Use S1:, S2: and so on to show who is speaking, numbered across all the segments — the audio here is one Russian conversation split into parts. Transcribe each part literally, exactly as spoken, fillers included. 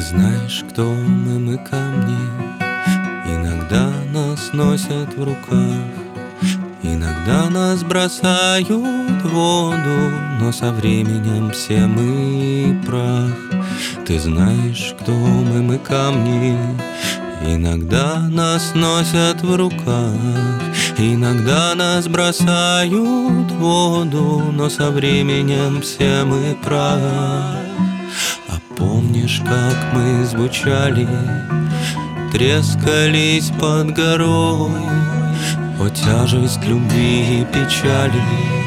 S1: знаешь, кто мы, мы камни. Иногда нас носят в руках, иногда нас бросают в воду, но со временем все мы прах. Ты знаешь, кто мы, мы камни. Иногда нас носят в руках, иногда нас бросают в воду, но со временем все мы прах. А помнишь, как мы звучали, трескались под горой, о тяжесть любви и печали,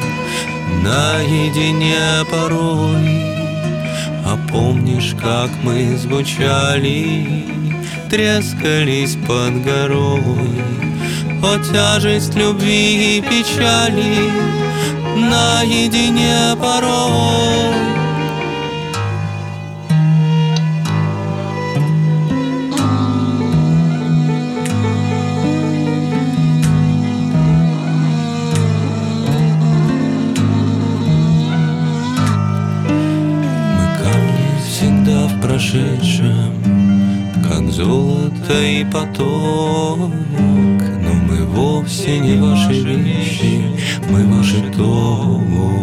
S1: наедине порой. А помнишь, как мы звучали, трескались под горой, о тяжесть любви и печали, наедине порой. Всегда в прошедшем, как золото и поток, но мы вовсе не ваши вещи, мы ваши то.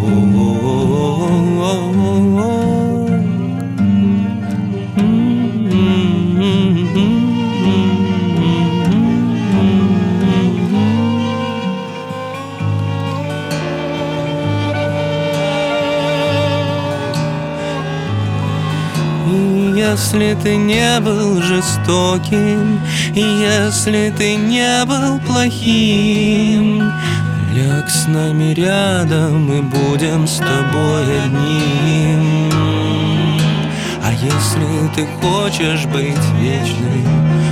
S1: Если ты не был жестоким, и если ты не был плохим, ляг с нами рядом и будем с тобой одним. А если ты хочешь быть вечным,